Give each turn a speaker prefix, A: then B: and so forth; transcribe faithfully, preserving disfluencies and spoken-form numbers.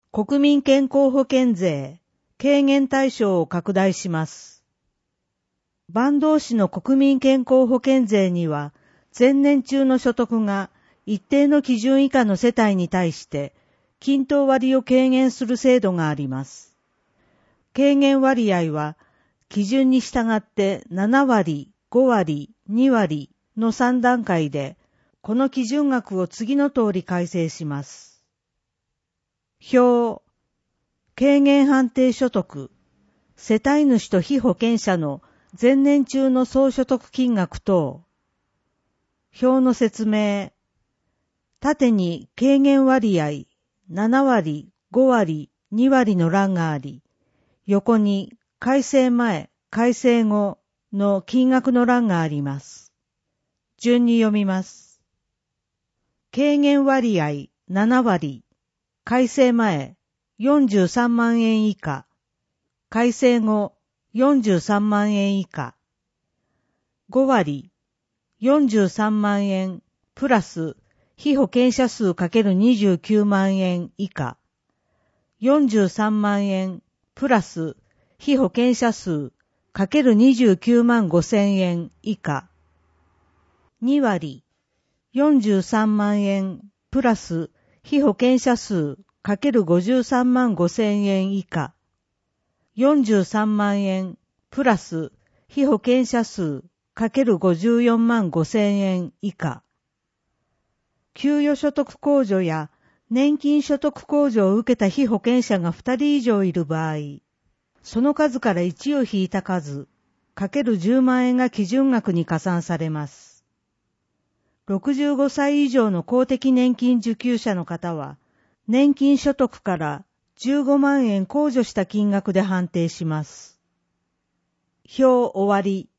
A: 国民健康保険税、軽減対象を拡大します。坂東市の国民健康保険税には、前年中の所得が一定の基準以下の世帯に対して、均等割を軽減する制度があります。軽減割合は、基準に従ってななわり、ごわり、にわりのさん段階で、この基準額を次の通り改正します。表、軽減判定所得、世帯主と被保険者の前年中の総所得金額等。表の説明。縦に軽減割合、ななわり、ごわり、にわりの欄があり、横に改正前、改正後の金額の欄があります。順に読みます。軽減割合ななわり、改正前よんじゅうさんまんえん以下、改正後よんじゅうさんまんえん以下、ごわり、よんじゅうさんまんえんプラス被保険者数 ×にじゅうきゅうまんえん以下、よんじゅうさんまんえんプラス被保険者数 ×にじゅうきゅうまんごせんえん以下、にわり、よんじゅうさんまんえんプラス被保険者数 ×ごじゅうさんまんごせんえん以下、よんじゅうさんまんえんプラス被保険者数 ×ごじゅうよんまんごせんえん以下、給与所得控除や年金所得控除を受けた被保険者がふたり以上いる場合、その数からいちを引いた数、かけるじゅうまんえんが基準額に加算されます。ろくじゅうごさい以上の公的年金受給者の方は、年金所得からじゅうごまんえん控除した金額で判定します。表終わり。